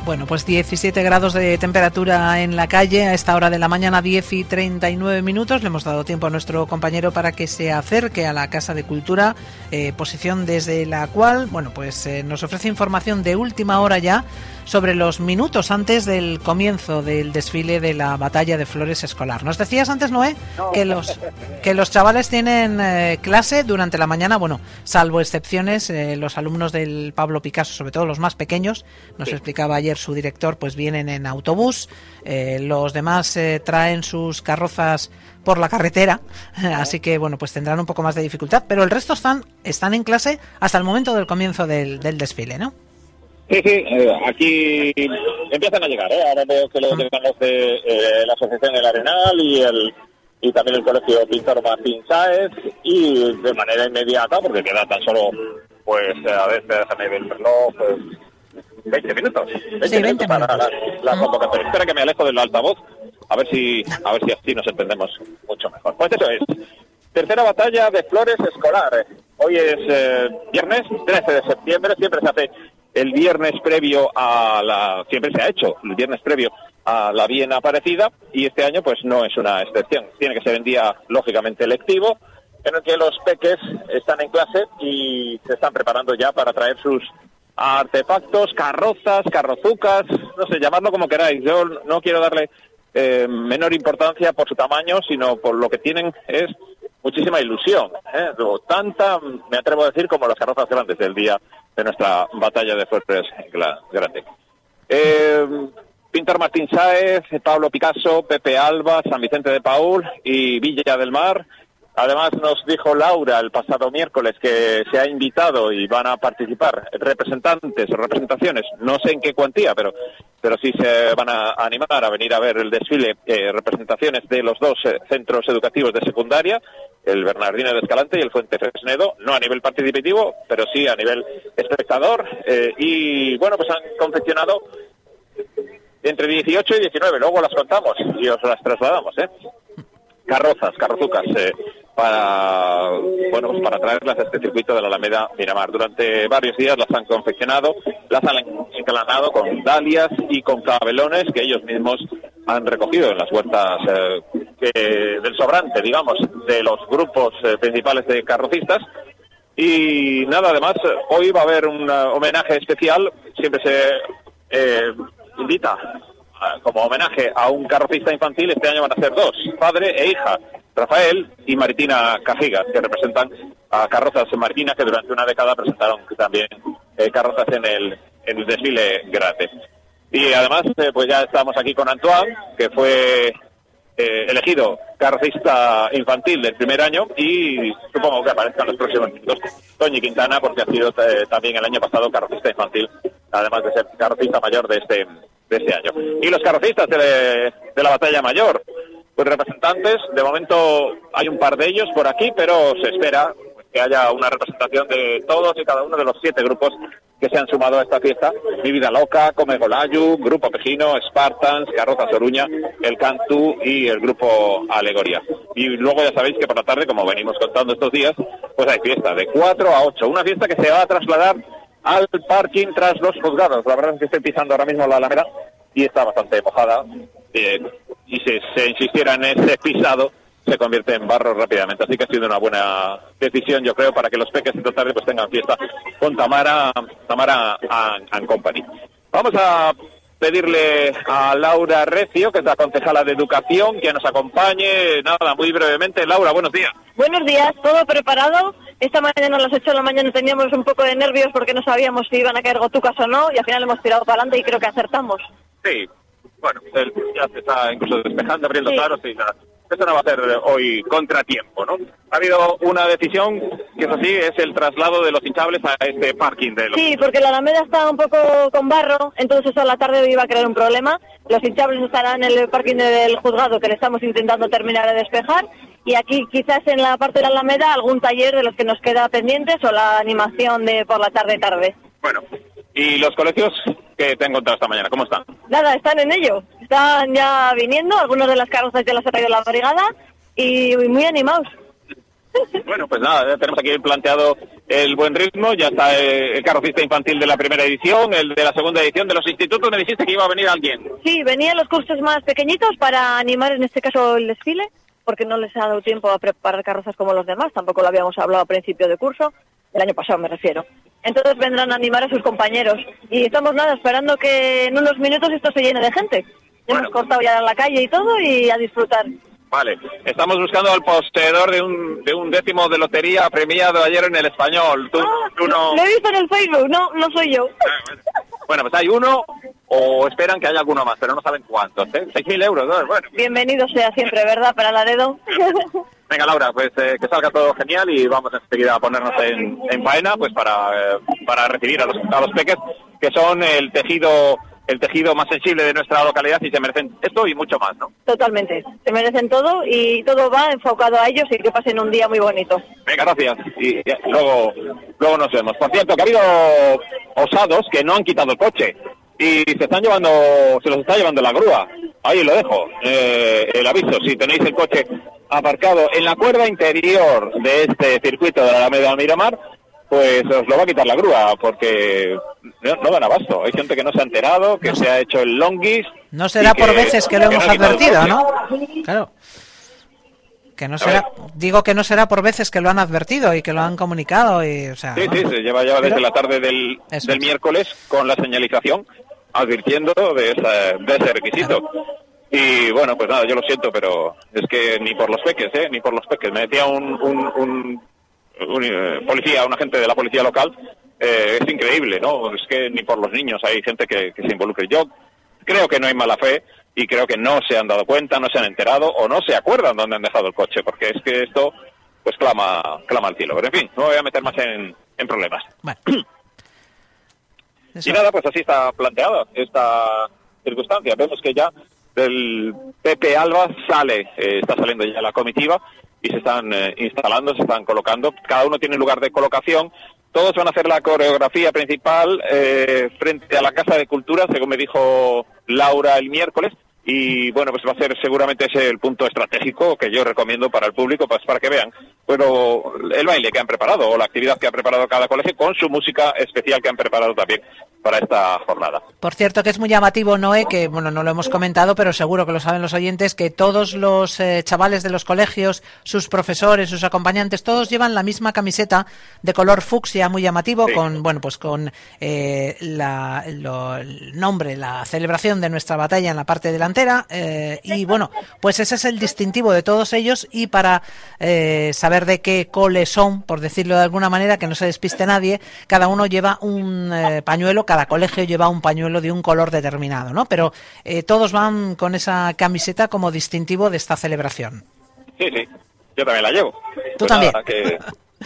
Bueno, pues 17 grados de temperatura en la calle a esta hora de la mañana, 10:39. Le hemos dado tiempo a nuestro compañero para que se acerque a la Casa de Cultura, posición desde la cual, bueno, pues nos ofrece información de última hora ya sobre los minutos antes del comienzo del desfile de la Batalla de Flores escolar. Nos decías antes, Noé, que los chavales tienen clase durante la mañana, bueno, salvo excepciones, los alumnos del Pablo Picasso, sobre todo los más pequeños, nos explicaba ayer su director, pues vienen en autobús, los demás traen sus carrozas por la carretera, así que bueno, pues tendrán un poco más de dificultad, pero el resto están en clase hasta el momento del comienzo del desfile, ¿no? Sí, aquí empiezan a llegar, ahora veo que luego llegan los de la Asociación del Arenal y también el Colegio Pintor Martín Sáez, y de manera inmediata, porque queda tan solo, pues a ver, déjame ver el reloj, pues 20 minutos. 20 minutos para la convocatoria. Espera que me alejo del altavoz, a ver si así nos entendemos mucho mejor. Pues eso es. Tercera batalla de Flores escolar. Hoy es viernes 13 de septiembre, siempre se hace el viernes previo siempre se ha hecho el viernes previo a la bien aparecida, y este año pues no es una excepción. Tiene que ser un día lógicamente lectivo, en el que los peques están en clase y se están preparando ya para traer sus artefactos, carrozas, carrozucas, no sé, llamadlo como queráis. Yo no quiero darle menor importancia por su tamaño, sino por lo que tienen es muchísima ilusión, tanta, me atrevo a decir, como las carrozas grandes del día de nuestra batalla de Flores grande. Pintor Martín Sáez, Pablo Picasso, Pepe Alba, San Vicente de Paúl y Villa del Mar. Además nos dijo Laura el pasado miércoles que se ha invitado y van a participar representantes o representaciones, no sé en qué cuantía, pero sí se van a animar a venir a ver el desfile, representaciones de los dos centros educativos de secundaria, el Bernardino de Escalante y el Fuente Fresnedo, no a nivel participativo, pero sí a nivel espectador, y bueno, pues han confeccionado entre 18 y 19, luego las contamos y os las trasladamos, carrozucas, para traerlas a este circuito de la Alameda Miramar. Durante varios días las han confeccionado, las han encalanado con dalias y con clavelones que ellos mismos han recogido en las huertas del sobrante, digamos, de los grupos principales de carrocistas. Y nada, además, hoy va a haber un homenaje especial. Siempre se invita como homenaje a un carrocista infantil. Este año van a ser dos, padre e hija, Rafael y Maritina Cajigas, que representan a Carrozas Maritina, que durante una década presentaron también carrozas en el desfile grande. Y además, pues ya estamos aquí con Antoine, que fue elegido carrocista infantil del primer año, y supongo que aparezca en los próximos minutos Toñi Quintana, porque ha sido también el año pasado carrocista infantil, además de ser carrocista mayor de este año. Y los carrocistas de la batalla mayor, pues representantes, de momento hay un par de ellos por aquí, pero se espera que haya una representación de todos y cada uno de los 7 grupos que se han sumado a esta fiesta: Mi Vida Loca, Come Golayu, Grupo Pejino, Spartans, Carrozas Oruña, el Cantú y el Grupo Alegoría. Y luego ya sabéis que por la tarde, como venimos contando estos días, pues hay fiesta de 4 a 8, una fiesta que se va a trasladar al parking tras los juzgados. La verdad es que estoy pisando ahora mismo la Alameda y está bastante mojada, y si se insistiera en ese pisado se convierte en barro rápidamente, así que ha sido una buena decisión, yo creo, para que los peques esta tarde pues tengan fiesta con Tamara and Company. Vamos a pedirle a Laura Recio, que es la concejala de Educación, que nos acompañe, nada, muy brevemente. Laura, buenos días. Buenos días, todo preparado. Esta mañana a las 8 de la mañana teníamos un poco de nervios porque no sabíamos si iban a caer gotucas o no, y al final hemos tirado para adelante y creo que acertamos. Sí, bueno, ya se está incluso despejando, abriendo claros, y nada. Esto no va a ser hoy contratiempo, ¿no? Ha habido una decisión, que es así, es el traslado de los hinchables a este parking de los... Sí, porque la Alameda está un poco con barro, entonces eso a la tarde iba a crear un problema. Los hinchables estarán en el parking del juzgado, que le estamos intentando terminar de despejar, y aquí quizás en la parte de la Alameda algún taller de los que nos queda pendientes, o la animación de por la tarde. Bueno, ¿y los colegios que te he encontrado esta mañana, cómo están? Nada, están en ello. Están ya viniendo, algunos de las carrozas ya las ha traído la brigada, y muy animados. Bueno, pues nada, ya tenemos aquí planteado el buen ritmo, ya está el carrocista infantil de la primera edición, el de la segunda edición de los institutos. Me dijiste que iba a venir alguien. Sí, venían los cursos más pequeñitos para animar en este caso el desfile, porque no les ha dado tiempo a preparar carrozas como los demás, tampoco lo habíamos hablado a principio de curso, el año pasado me refiero. Entonces vendrán a animar a sus compañeros y estamos esperando que en unos minutos esto se llene de gente. Bueno. Hemos cortado ya la calle y todo y a disfrutar. Vale, estamos buscando al poseedor de un décimo de lotería premiado ayer en el Español. ¿Tú no? Lo he visto en el Facebook, no soy yo. Bueno, pues hay uno o esperan que haya alguno más, pero no saben cuántos, ¿eh? 6.000 euros, ¿no? Bueno. Bienvenido sea siempre, ¿verdad? Para Laredo. Venga, Laura, pues que salga todo genial y vamos enseguida a ponernos en faena, pues para recibir a los peques, que son el tejido más sensible de nuestra localidad y se merecen esto y mucho más, ¿no? Totalmente, se merecen todo y todo va enfocado a ellos y que pasen un día muy bonito. Venga, gracias. Y luego nos vemos. Por cierto, que ha habido osados que no han quitado el coche y se los está llevando la grúa. Ahí lo dejo, el aviso, si tenéis el coche aparcado en la cuerda interior de este circuito de la Alameda al Miramar, pues os lo va a quitar la grúa, porque no dan abasto. Hay gente que no se ha enterado, que se ha hecho el longis. No será por veces que lo hemos advertido, ¿no? Claro. Que no será, digo que no será por veces que lo han advertido y que lo han comunicado. Y, o sea, sí, se lleva ya desde la tarde del miércoles con la señalización advirtiendo de ese requisito. Claro. Y bueno, pues nada, yo lo siento, pero es que ni por los peques, ni por los peques. Me decía un policía, un agente de la policía local, es increíble, ¿no? Es que ni por los niños hay gente que se involucre. Yo creo que no hay mala fe y creo que no se han dado cuenta, no se han enterado o no se acuerdan dónde han dejado el coche, porque es que esto pues clama al cielo. Pero en fin, no me voy a meter más en problemas. Bueno. Y nada, pues así está planteada esta circunstancia. Vemos que ya del Pepe Alba está saliendo ya la comitiva y se están instalando, se están colocando. Cada uno tiene lugar de colocación. Todos van a hacer la coreografía principal frente a la Casa de Cultura, según me dijo Laura el miércoles. Y bueno, pues va a ser seguramente ese el punto estratégico que yo recomiendo para el público, pues para que vean, bueno, el baile que han preparado o la actividad que ha preparado cada colegio con su música especial que han preparado también para esta jornada. Por cierto, que es muy llamativo, Noé, que bueno, no lo hemos comentado, pero seguro que lo saben los oyentes, que todos los chavales de los colegios, sus profesores, sus acompañantes, todos llevan la misma camiseta de color fucsia, muy llamativo, sí, con bueno, pues con el nombre, la celebración de nuestra batalla en la parte delantera, y bueno, pues ese es el distintivo de todos ellos. Y para saber de qué cole son, por decirlo de alguna manera, que no se despiste nadie, cada uno lleva un pañuelo, cada colegio lleva un pañuelo de un color determinado, ¿no? Pero todos van con esa camiseta como distintivo de esta celebración. Sí, yo también la llevo. Tú pues también. Nada, que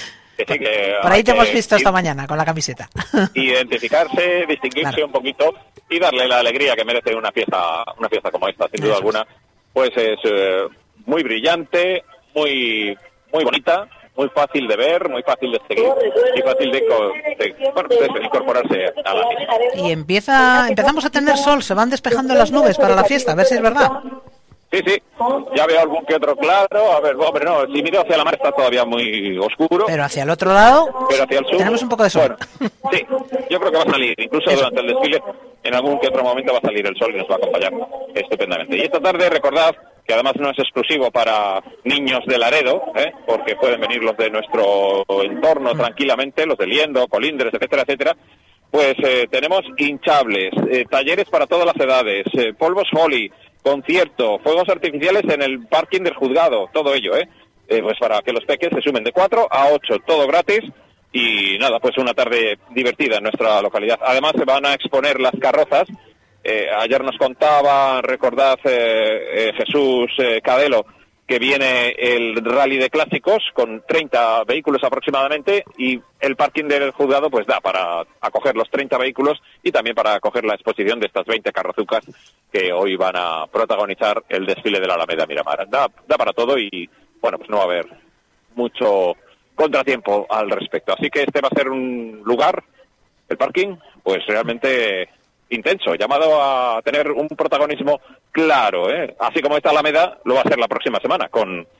por ahí te hemos visto esta mañana con la camiseta. Identificarse, distinguirse, claro, un poquito y darle la alegría que merece una fiesta como esta, sin duda alguna. Pues es muy brillante, muy bonita, muy fácil de ver, muy fácil de seguir y fácil de incorporarse a la misma. Y empezamos a tener sol, se van despejando las nubes para la fiesta, a ver si es verdad. Sí, ya veo algún que otro claro. A ver, hombre, no, si miro hacia la mar está todavía muy oscuro. Pero hacia el otro lado, pero hacia el sur tenemos un poco de sol. Bueno, sí, yo creo que va a salir, incluso durante el desfile, en algún que otro momento va a salir el sol y nos va a acompañar estupendamente. Y esta tarde, recordad que además no es exclusivo para niños de Laredo, porque pueden venir los de nuestro entorno tranquilamente, los de Liendo, Colindres, etcétera, pues tenemos hinchables, talleres para todas las edades, polvos Holly, concierto, fuegos artificiales en el parking del juzgado, todo ello, pues para que los peques se sumen de 4 a 8, todo gratis. Y nada, pues una tarde divertida en nuestra localidad. Además se van a exponer las carrozas. Ayer nos contaba, recordad, Jesús Cadelo, que viene el rally de clásicos con 30 vehículos aproximadamente y el parking del juzgado pues da para acoger los 30 vehículos y también para acoger la exposición de estas 20 carrozucas que hoy van a protagonizar el desfile de la Alameda Miramar. Da para todo y bueno, pues no va a haber mucho contratiempo al respecto. Así que este va a ser un lugar, el parking, pues realmente intenso, llamado a tener un protagonismo claro, así como esta Alameda lo va a ser la próxima semana con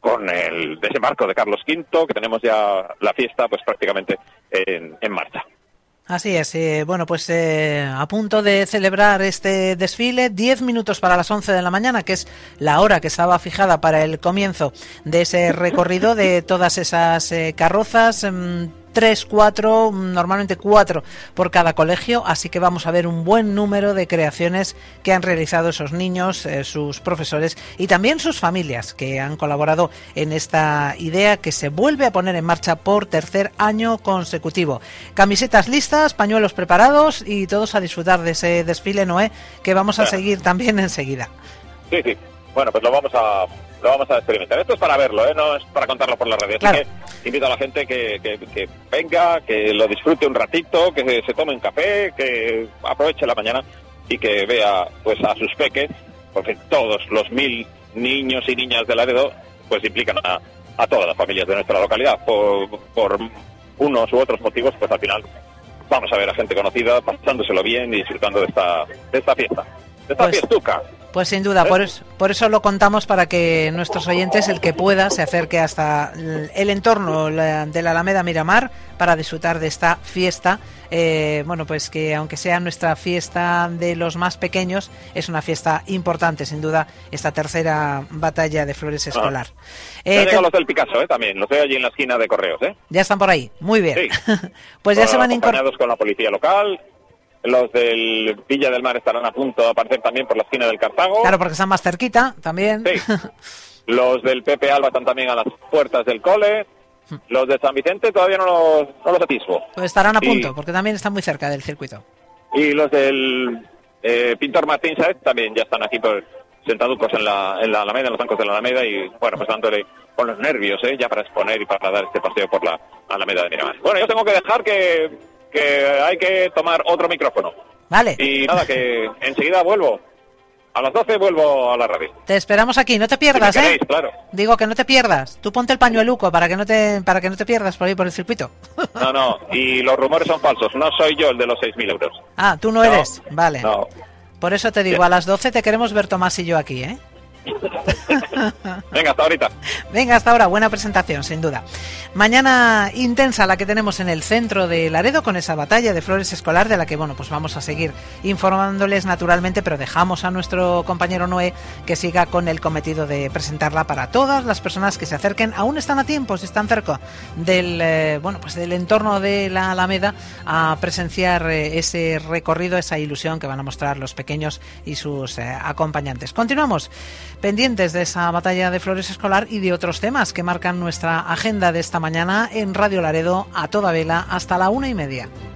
con el desembarco de Carlos V, que tenemos ya la fiesta pues prácticamente en marcha. Así es, bueno, pues a punto de celebrar este desfile, 10 minutos para las 11 de la mañana, que es la hora que estaba fijada para el comienzo de ese recorrido de todas esas carrozas. 3, 4, normalmente 4 por cada colegio, así que vamos a ver un buen número de creaciones que han realizado esos niños, sus profesores y también sus familias que han colaborado en esta idea que se vuelve a poner en marcha por tercer año consecutivo. Camisetas listas, pañuelos preparados y todos a disfrutar de ese desfile, Noé, que vamos a seguir también enseguida. Sí, bueno, pues lo vamos a experimentar. Esto es para verlo, no es para contarlo por las redes. Claro. Así que invito a la gente que venga, que lo disfrute un ratito, que se tome un café, que aproveche la mañana y que vea pues a sus peques, porque todos los 1000 niños y niñas de Laredo pues implican a todas las familias de nuestra localidad. Por unos u otros motivos, pues al final vamos a ver a gente conocida pasándoselo bien y disfrutando de esta fiesta, de esta fiestuca. Pues sin duda, por eso lo contamos, para que nuestros oyentes, el que pueda, se acerque hasta el entorno de la Alameda Miramar para disfrutar de esta fiesta. Bueno, pues que aunque sea nuestra fiesta de los más pequeños, es una fiesta importante, sin duda, esta tercera batalla de Flores escolar. Ya llegan los del Picasso, también, los veo allí en la esquina de Correos. Ya están por ahí, muy bien. Sí. Pues ya se van acompañados con la policía local. Los del Villa del Mar estarán a punto de aparecer también por la esquina del Cartago. Claro, porque están más cerquita también. Sí. Los del Pepe Alba están también a las puertas del cole. Los de San Vicente todavía no los atisbo. Pues estarán a punto, porque también están muy cerca del circuito. Y los del Pintor Martín Sáez también ya están aquí sentaducos en la Alameda, en los bancos de la Alameda, y bueno, pues dándole con los nervios, ya para exponer y para dar este paseo por la Alameda de Miramar. Bueno, yo tengo que dejar que hay que tomar otro micrófono. Vale. Y nada, que enseguida vuelvo. A las 12 vuelvo a la radio. Te esperamos aquí, no te pierdas, si me queréis, claro. Digo que no te pierdas. Tú ponte el pañueluco para que no te pierdas por ahí por el circuito. No, y los rumores son falsos. No soy yo el de los 6.000 euros. Ah, tú no eres. Vale. No. Por eso te digo, a las 12 te queremos ver Tomás y yo aquí, ¿eh? Venga, hasta ahorita. Venga, hasta ahora, buena presentación, sin duda. Mañana intensa la que tenemos en el centro de Laredo con esa batalla de Flores escolar, de la que, bueno, pues vamos a seguir informándoles naturalmente, pero dejamos a nuestro compañero Noé que siga con el cometido de presentarla para todas las personas que se acerquen. Aún están a tiempo, si están cerca del del entorno de la Alameda, a presenciar ese recorrido, esa ilusión que van a mostrar los pequeños y sus acompañantes. Continuamos pendientes de esa batalla de Flores escolar y de otros temas que marcan nuestra agenda de esta mañana en Radio Laredo a toda vela hasta la 1:30.